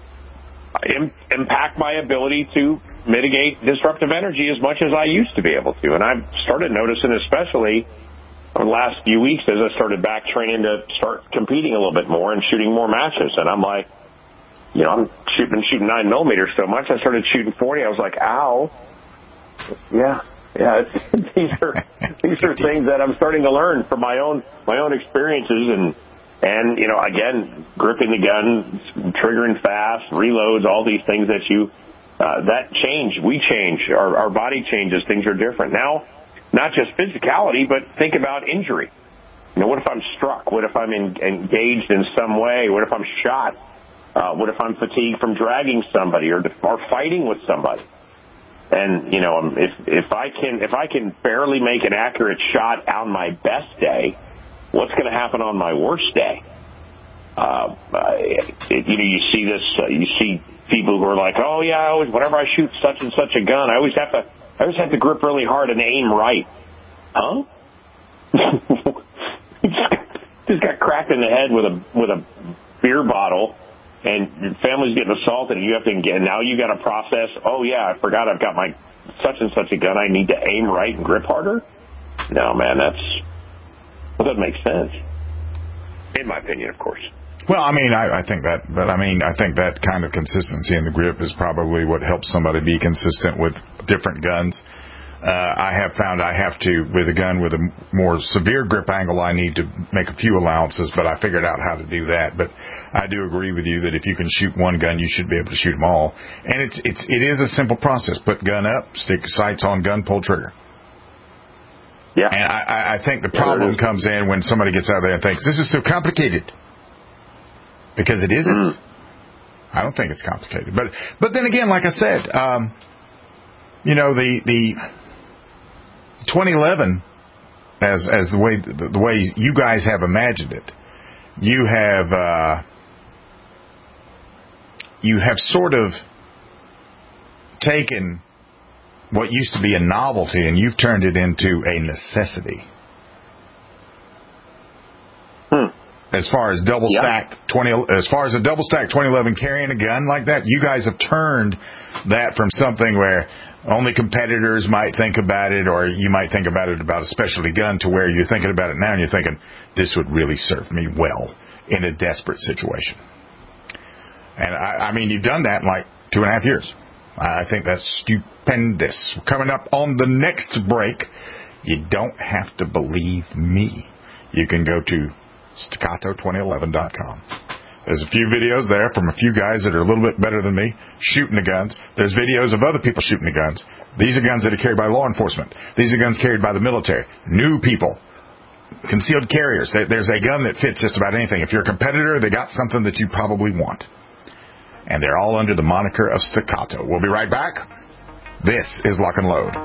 impact my ability to mitigate disruptive energy as much as I used to be able to. And I've started noticing, especially over the last few weeks, as I started back training to start competing a little bit more and shooting more matches. And I'm like, you know, I'm shooting, shooting nine millimeters so much, I started shooting forty. I was like, ow. Yeah, yeah. It's, these are these are things that I'm starting to learn from my own my own experiences and. And, you know, again, gripping the gun, triggering fast, reloads, all these things that you, uh, that change, we change, our, our body changes, things are different. Now, not just physicality, but think about injury. You know, what if I'm struck? What if I'm in, engaged in some way? What if I'm shot? Uh, what if I'm fatigued from dragging somebody or, or fighting with somebody? And, you know, if, if I can, if I can barely make an accurate shot on my best day, what's going to happen on my worst day? Uh, it, you know, you see this, uh, you see people who are like, oh yeah, I always, whenever I shoot such and such a gun, I always have to, I always have to grip really hard and aim right. Huh? just, just got cracked in the head with a, with a beer bottle and families getting assaulted, and you have to get, now you got to process, oh, yeah, I forgot I've got my such and such a gun. I need to aim right and grip harder. No, man, that's, that doesn't make sense. In my opinion, of course. Well, I mean, I, I think that, but I mean, I think that kind of consistency in the grip is probably what helps somebody be consistent with different guns. Uh, I have found I have to, with a gun with a more severe grip angle, I need to make a few allowances, but I figured out how to do that. But I do agree with you that if you can shoot one gun, you should be able to shoot them all. And it's, it's, it is a simple process. Put gun up, stick sights on gun, pull trigger. Yeah. And I, I think the problem yeah, comes in when somebody gets out there and thinks, this is so complicated. Because it isn't. Mm. I don't think it's complicated. But, but then again, like I said, um, you know, the, the, twenty eleven, as as the way the, the way you guys have imagined it, you have uh, you have sort of taken what used to be a novelty and you've turned it into a necessity. Hmm. As far as double stack yeah. twenty, as far as a double stack twenty eleven carrying a gun like that, you guys have turned that from something where only competitors might think about it, or you might think about it about a specialty gun, to where you're thinking about it now and you're thinking, this would really serve me well in a desperate situation. And I, I mean, you've done that in like two and a half years. I think that's stupendous. Coming up on the next break, you don't have to believe me. You can go to staccato twenty eleven dot com. There's a few videos there from a few guys that are a little bit better than me shooting the guns. There's videos of other people shooting the guns. These are guns that are carried by law enforcement. These are guns carried by the military. New people. Concealed carriers. There's a gun that fits just about anything. If you're a competitor, they got something that you probably want. And they're all under the moniker of Staccato. We'll be right back. This is Lock and Load.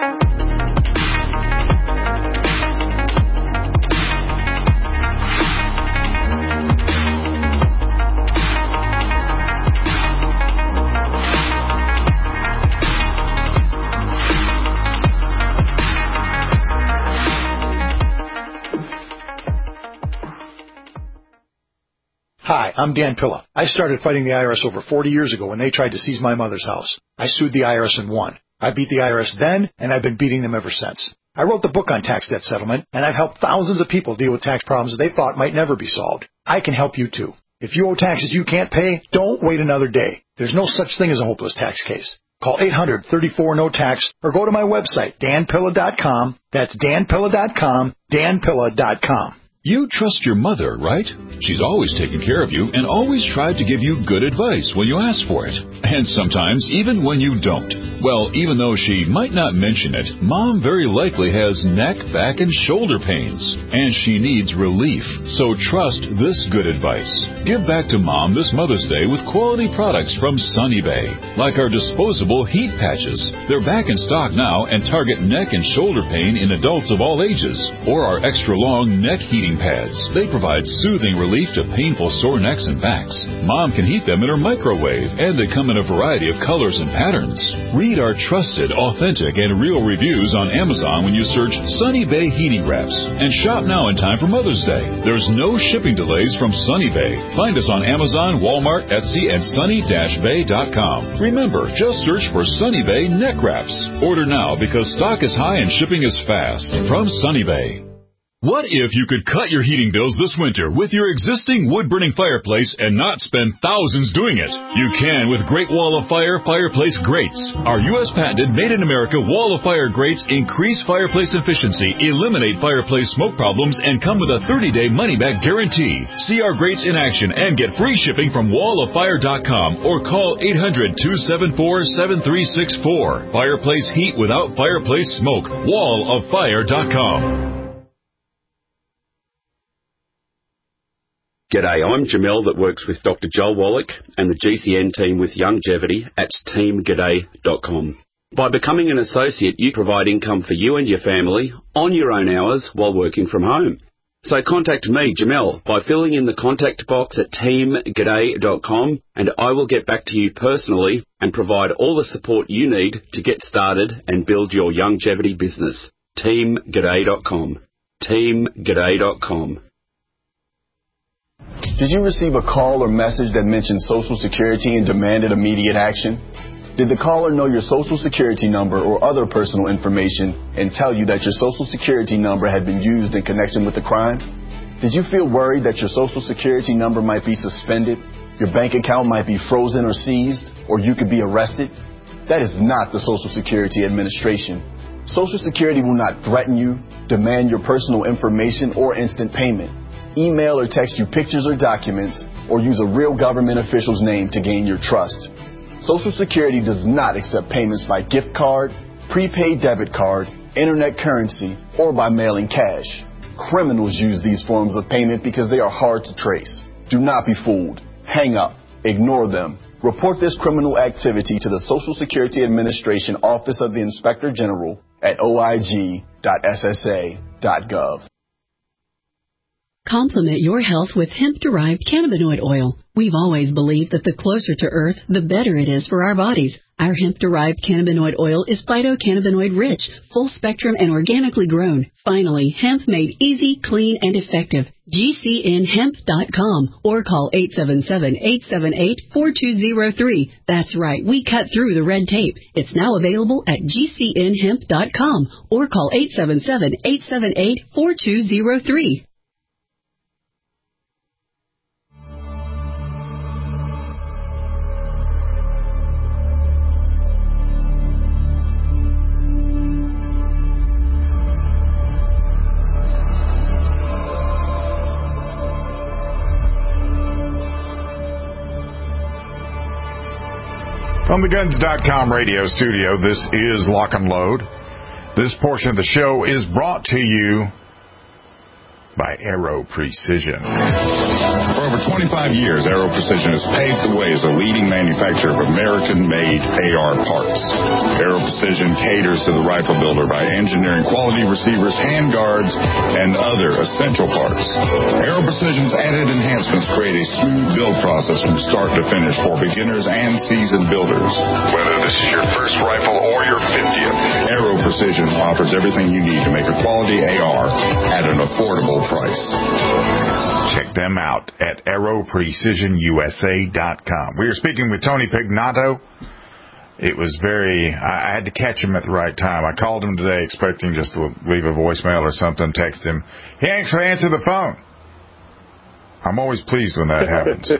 Hi, I'm Dan Pilla. I started fighting the I R S over forty years ago when they tried to seize my mother's house. I sued the I R S and won. I beat the I R S then, and I've been beating them ever since. I wrote the book on tax debt settlement, and I've helped thousands of people deal with tax problems they thought might never be solved. I can help you too. If you owe taxes you can't pay, don't wait another day. There's no such thing as a hopeless tax case. Call eight hundred, thirty-four, no tax or go to my website, dan pilla dot com. That's dan pilla dot com, dan pilla dot com. You trust your mother, right? She's always taken care of you and always tried to give you good advice when you ask for it. And sometimes even when you don't. Well, even though she might not mention it, Mom very likely has neck, back, and shoulder pains. And she needs relief. So trust this good advice. Give back to Mom this Mother's Day with quality products from Sunny Bay. Like our disposable heat patches. They're back in stock now and target neck and shoulder pain in adults of all ages. Or our extra long neck heating pads. They provide soothing relief to painful sore necks and backs. Mom can heat them in her microwave, and they come in a variety of colors and patterns. Read our trusted, authentic, and real reviews on Amazon when you search Sunny Bay Heating Wraps, and shop now in time for Mother's Day. There's no shipping delays from Sunny Bay. Find us on Amazon, Walmart, Etsy, and sunny dash bay dot com. Remember, just search for Sunny Bay Neck Wraps. Order now because stock is high and shipping is fast. From Sunny Bay. What if you could cut your heating bills this winter with your existing wood-burning fireplace and not spend thousands doing it? You can with Great Wall of Fire Fireplace Grates. Our U S patented made-in-America Wall of Fire grates increase fireplace efficiency, eliminate fireplace smoke problems, and come with a thirty-day money-back guarantee. See our grates in action and get free shipping from wall of fire dot com or call eight hundred, two seven four, seven three six four. Fireplace heat without fireplace smoke. wall of fire dot com. G'day, I'm Jamel that works with Doctor Joel Wallach and the G C N team with Longevity at team g'day dot com. By becoming an associate, you provide income for you and your family on your own hours while working from home. So contact me, Jamel, by filling in the contact box at team g'day dot com, and I will get back to you personally and provide all the support you need to get started and build your longevity business. team g'day dot com. team g'day dot com. Did you receive a call or message that mentioned Social Security and demanded immediate action? Did the caller know your Social Security number or other personal information and tell you that your Social Security number had been used in connection with the crime? Did you feel worried that your Social Security number might be suspended, your bank account might be frozen or seized, or you could be arrested? That is not the Social Security Administration. Social Security will not threaten you, demand your personal information, or instant payment, email or text you pictures or documents, or use a real government official's name to gain your trust. Social Security does not accept payments by gift card, prepaid debit card, internet currency, or by mailing cash. Criminals use these forms of payment because they are hard to trace. Do not be fooled. Hang up. Ignore them. Report this criminal activity to the Social Security Administration Office of the Inspector General at o i g dot s s a dot gov. Complement your health with hemp-derived cannabinoid oil. We've always believed that the closer to Earth, the better it is for our bodies. Our hemp-derived cannabinoid oil is phytocannabinoid-rich, full-spectrum, and organically grown. Finally, hemp made easy, clean, and effective. G C N hemp dot com or call eight seven seven, eight seven eight, four two zero three. That's right, we cut through the red tape. It's now available at G C N hemp dot com or call eight seven seven, eight seven eight, four two zero three. From the Guns dot com radio studio, this is Lock and Load. This portion of the show is brought to you by Aero Precision. For over twenty-five years, Aero Precision has paved the way as a leading manufacturer of American-made A R parts. Aero Precision caters to the rifle builder by engineering quality receivers, handguards, and other essential parts. Aero Precision's added enhancements create a smooth build process from start to finish for beginners and seasoned builders. Whether this is your first rifle or your fiftieth, Aero Precision offers everything you need to make a quality A R at an affordable price. Check them out at aero precision u s a dot com. We are speaking with Tony Pignato. It was very, I, I had to catch him at the right time. I called him today expecting just to leave a voicemail or something, text him. He actually answered the phone. I'm always pleased when that happens.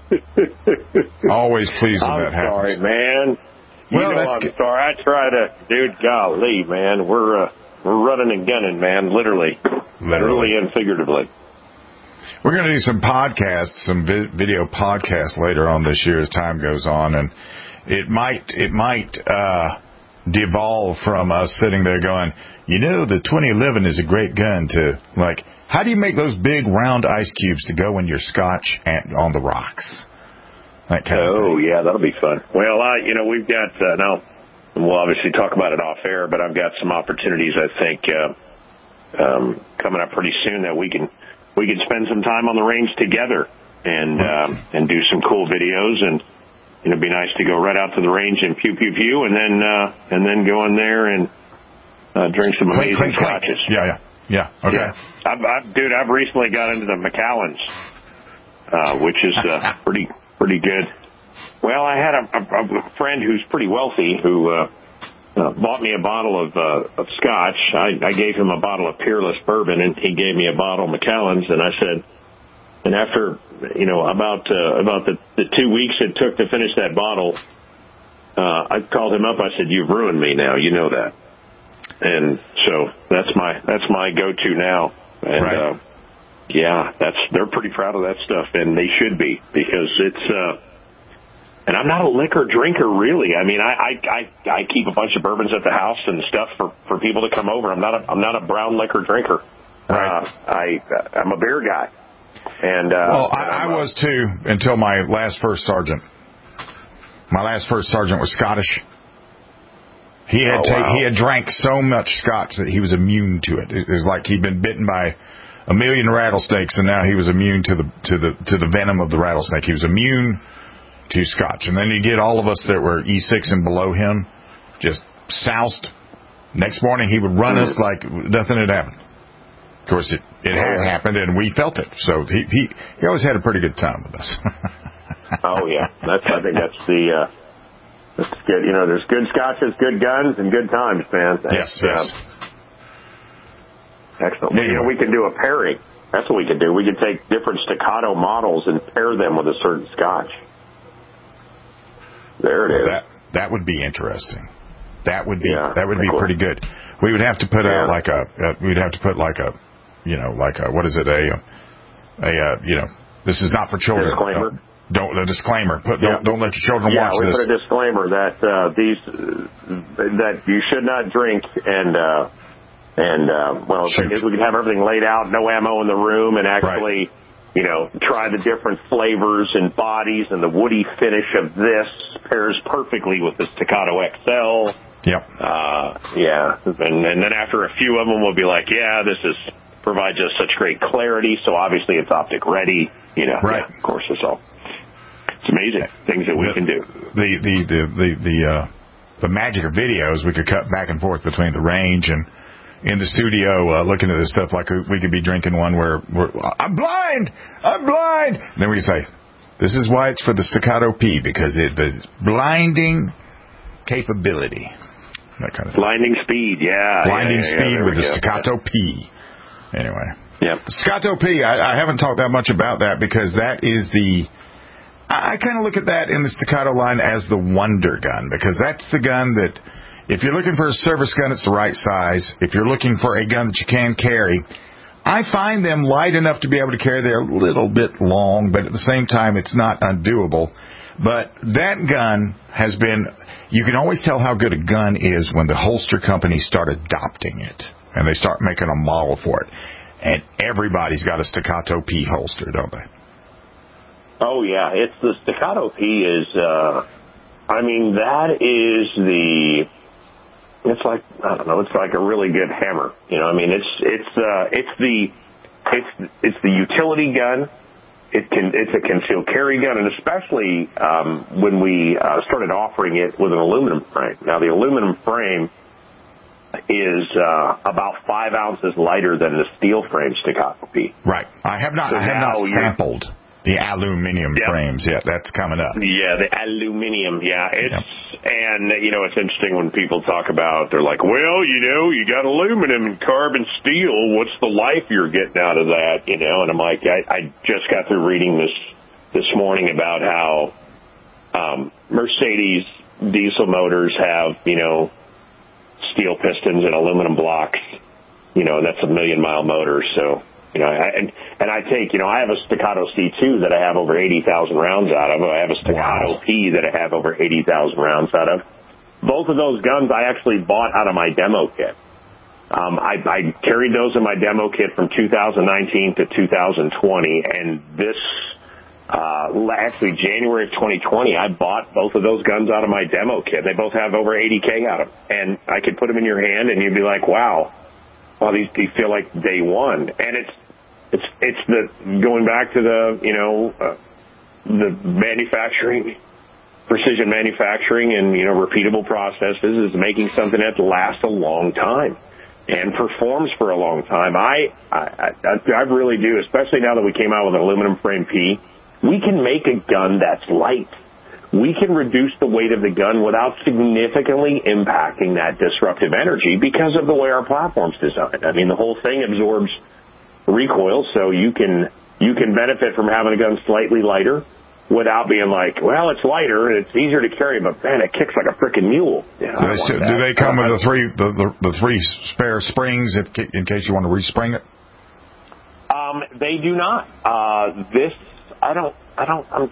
Always pleased when I'm that happens. I'm sorry, man. You well, know I'm g- sorry. I try to, dude, golly, man. We're, uh, we're running and gunning, man, literally. Literally. Literally and figuratively. We're going to do some podcasts, some vi- video podcasts later on this year as time goes on, and it might it might uh, devolve from us sitting there going, you know, the twenty eleven is a great gun to, like, how do you make those big round ice cubes to go in your scotch and on the rocks? That kind oh, of thing. yeah, that'll be fun. Well, I, you know, we've got, uh, now, we'll obviously talk about it off air, but I've got some opportunities, I think, uh, um, coming up pretty soon that we can we can spend some time on the range together and um, and do some cool videos, and you know, it'd be nice to go right out to the range and pew pew pew, and then uh, and then go in there and uh, drink some clink, amazing clink, scotches. Clink. Yeah, yeah, yeah. Okay. Yeah. I've, I've, dude, I've recently got into the Macallans, uh, which is uh, pretty pretty good. Well, I had a, a, a friend who's pretty wealthy who uh, uh, bought me a bottle of uh, of scotch. I, I gave him a bottle of Peerless bourbon, and he gave me a bottle of Macallan's. And I said, and after you know about uh, about the, the two weeks it took to finish that bottle, uh, I called him up. I said, "You've ruined me now. You know that." And so that's my that's my go-to now. And right. uh, yeah, that's they're pretty proud of that stuff, and they should be, because it's. Uh, And I'm not a liquor drinker, really. I mean, I, I I I keep a bunch of bourbons at the house and stuff for, for people to come over. I'm not a I'm not a brown liquor drinker. Right. Uh, I I'm a beer guy. And uh, well, I, I was too until my last first sergeant. My last first sergeant was Scottish. He had oh, ta- wow. he had drank so much scotch that he was immune to it. It was like he'd been bitten by a million rattlesnakes, and now he was immune to the to the to the venom of the rattlesnake. He was immune to scotch. And then you get all of us that were E six and below him, just soused. Next morning he would run us like nothing had happened. Of course, it, it had happened, and we felt it. So he he, he always had a pretty good time with us. Oh, yeah. That's I think that's the uh, that's good. You know, there's good scotches, good guns, and good times, man. That's, yes, yes. Uh, excellent. Anyway. You know, we can do a pairing. That's what we could do. We could take different staccato models and pair them with a certain scotch. There it is. That, that would be interesting. That would be yeah, that would be cool. pretty good. We would have to put yeah. out like a uh, we'd have to put like a you know like a what is it a a uh, you know this is not for children. Disclaimer. Don't, don't a disclaimer. Put don't yeah. don't let your children yeah, watch we this. put a disclaimer that uh, these uh, that you should not drink and uh, and uh, well, the thing is we could have everything laid out, no ammo in the room, and actually. Right. You know, try the different flavors and bodies, and the woody finish of this pairs perfectly with the Staccato X L. Yep. Uh, yeah, and, and then after a few of them, we'll be like, yeah, this is provides us such great clarity. So obviously, it's optic ready. You know, right? Yeah, of course, it's all. It's amazing things that we the, can do. The the the the the, uh, the magic of videos, we could cut back and forth between the range and. In the studio, uh, looking at this stuff, like we could be drinking one where we're, I'm blind, I'm blind. And then we say, this is why it's for the Staccato P, because it has blinding capability. That kind of thing. Blinding speed, yeah. Blinding yeah, yeah, speed yeah, with the go. Staccato P. Anyway. Yeah. Staccato P, I, I haven't talked that much about that because that is the, I, I kind of look at that in the Staccato line as the wonder gun, because that's the gun that, if you're looking for a service gun, it's the right size. If you're looking for a gun that you can carry, I find them light enough to be able to carry. They're a little bit long, but at the same time, it's not undoable. But that gun has been, you can always tell how good a gun is when the holster companies start adopting it, and they start making a model for it. And everybody's got a Staccato P holster, don't they? Oh, yeah. It's the Staccato P is, uh, I mean, that is the... It's like, I don't know, it's like a really good hammer. You know, I mean, it's, it's, uh, it's the, it's, it's the utility gun. It can, it's a concealed carry gun, and especially, um, when we, uh, started offering it with an aluminum frame. Now, the aluminum frame is, uh, about five ounces lighter than the steel frame Staccato P. Right. I have not, so I have not sampled the aluminum yep. frames yet. That's coming up. Yeah, the aluminum. Yeah, it's yep. and you know it's interesting when people talk about. They're like, well, you know, you got aluminum and carbon steel. What's the life you're getting out of that? You know, and I'm like, I, I just got through reading this this morning about how um, Mercedes diesel motors have you know steel pistons and aluminum blocks. You know, and that's a million mile motor. So. You know, I, and, and I take, you know, I have a Staccato C two that I have over eighty thousand rounds out of. I have a Staccato wow. P that I have over eighty thousand rounds out of. Both of those guns I actually bought out of my demo kit. Um, I, I carried those in my demo kit from two thousand nineteen to two thousand twenty, and this, uh, actually January of twenty twenty, I bought both of those guns out of my demo kit. They both have over eighty K out of them. And I could put them in your hand and you'd be like, wow, well, these, these feel like day one. And it's, It's it's the going back to the you know uh, the manufacturing, precision manufacturing, and you know repeatable processes is making something that lasts a long time and performs for a long time. I I, I I really do, especially now that we came out with an aluminum frame P. We can make a gun that's light. We can reduce the weight of the gun without significantly impacting that disruptive energy because of the way our platform's designed. I mean, the whole thing absorbs recoil, so you can you can benefit from having a gun slightly lighter without being like, well, it's lighter and it's easier to carry, but man, it kicks like a freaking mule. Yeah, do, they, do they come with the three the, the, the three spare springs if in case you want to respring it? Um, they do not. Uh, this I don't I don't I'm,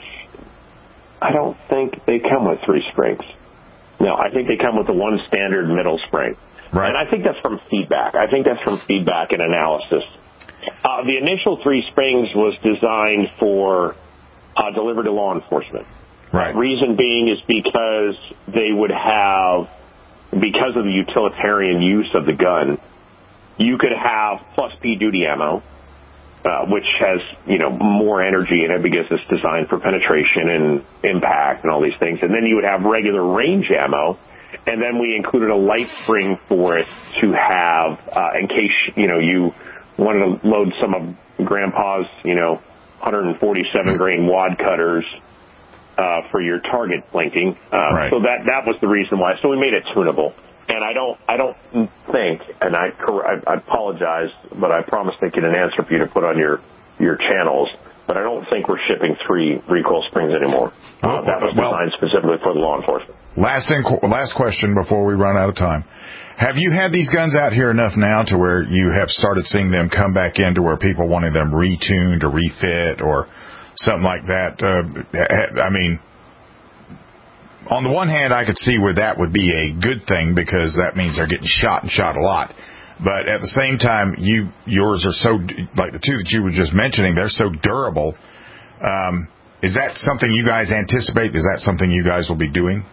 I don't think they come with three springs. No, I think they come with the one standard middle spring. Right. And I think that's from feedback. I think that's from feedback and analysis. Uh, the initial three springs was designed for uh, delivered to law enforcement. Right. Reason being is because they would have, because of the utilitarian use of the gun, you could have plus P duty ammo, uh, which has, you know, more energy in it because it's designed for penetration and impact and all these things. And then you would have regular range ammo. And then we included a light spring for it to have, uh, in case, you know, you wanted to load some of Grandpa's, you know, one forty-seven grain wad cutters uh, for your target blinking. Uh, right. So that that was the reason why. So we made it tunable. And I don't I don't think, and I, I, I apologize, but I promised to get an answer for you to put on your, your channels. But I don't think we're shipping three recoil springs anymore. Oh, uh, that was designed well, specifically for the law enforcement. Last thing, last question before we run out of time. Have you had these guns out here enough now to where you have started seeing them come back into where people wanted them retuned or refit or something like that? Uh, I mean, on the one hand, I could see where that would be a good thing because that means they're getting shot and shot a lot. But at the same time, you yours are so, like the two that you were just mentioning, they're so durable. Um, is that something you guys anticipate? Is that something you guys will be doing?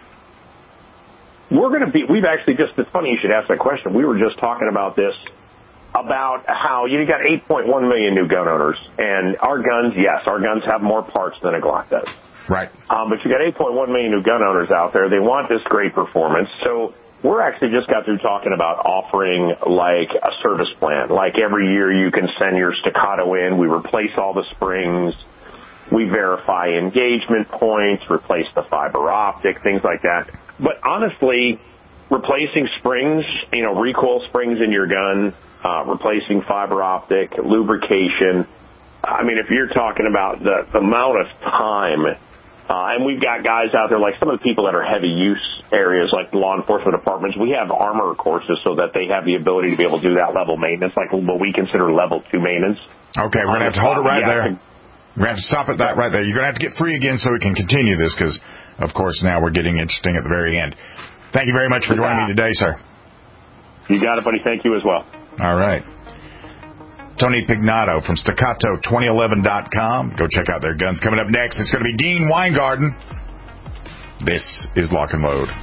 We're going to be, we've actually just, it's funny you should ask that question. We were just talking about this, about how you got eight point one million new gun owners. And our guns, yes, our guns have more parts than a Glock does. Right. Um, but you got eight point one million new gun owners out there. They want this great performance. So we're actually just got through talking about offering like a service plan. Like every year you can send your Staccato in. We replace all the springs. We verify engagement points, replace the fiber optic, things like that. But honestly, replacing springs, you know, recoil springs in your gun, uh, replacing fiber optic, lubrication. I mean, if you're talking about the, the amount of time, uh, and we've got guys out there, like some of the people that are heavy use areas, like law enforcement departments, we have armor courses so that they have the ability to be able to do that level maintenance, like what we consider level two maintenance. Okay, we're going to have to hold it right there. We're going to have to stop it that right there. You're going to have to get free again so we can continue this because, of course, now we're getting interesting at the very end. Thank you very much for joining me today, sir. You got it, buddy. Thank you as well. All right. Tony Pignato from Staccato twenty eleven dot com. Go check out their guns. Coming up next, it's going to be Dean Weingarten. This is Lock and Load.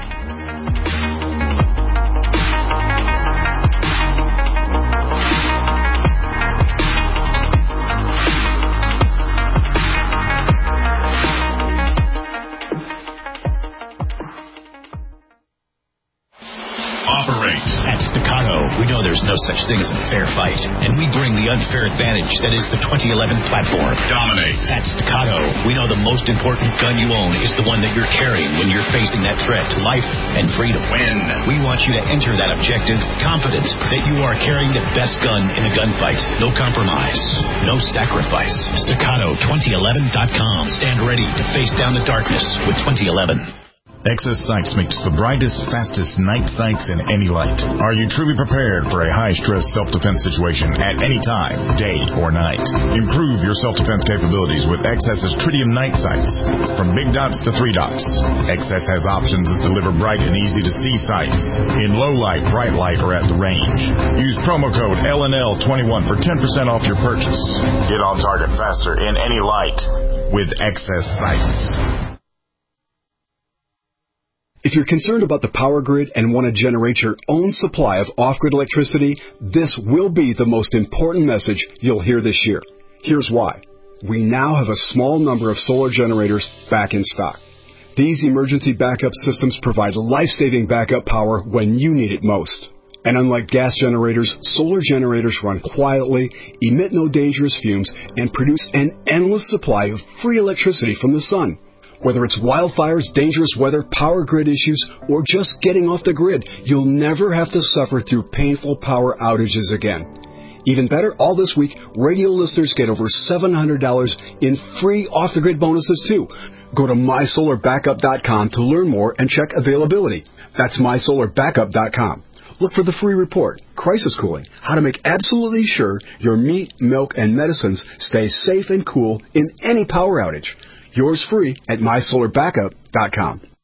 At Staccato, we know there's no such thing as a fair fight, and we bring the unfair advantage that is the twenty eleven platform. Dominate. At Staccato, we know the most important gun you own is the one that you're carrying when you're facing that threat to life and freedom. Win. We want you to enter that objective confident that you are carrying the best gun in a gunfight. No compromise. No sacrifice. Staccato twenty eleven dot com. Stand ready to face down the darkness with twenty eleven. Excess Sights makes the brightest, fastest night sights in any light. Are you truly prepared for a high-stress self-defense situation at any time, day or night? Improve your self-defense capabilities with Excess's Tritium night sights. From big dots to three dots, Excess has options that deliver bright and easy-to-see sights in low light, bright light, or at the range. Use promo code L N L twenty-one for ten percent off your purchase. Get on target faster in any light with Excess Sights. If you're concerned about the power grid and want to generate your own supply of off-grid electricity, this will be the most important message you'll hear this year. Here's why. We now have a small number of solar generators back in stock. These emergency backup systems provide life-saving backup power when you need it most. And unlike gas generators, solar generators run quietly, emit no dangerous fumes, and produce an endless supply of free electricity from the sun. Whether it's wildfires, dangerous weather, power grid issues, or just getting off the grid, you'll never have to suffer through painful power outages again. Even better, all this week, radio listeners get over seven hundred dollars in free off-the-grid bonuses, too. Go to my solar backup dot com to learn more and check availability. That's my solar backup dot com. Look for the free report, Crisis Cooling, how to make absolutely sure your meat, milk, and medicines stay safe and cool in any power outage. Yours free at my solar backup dot com.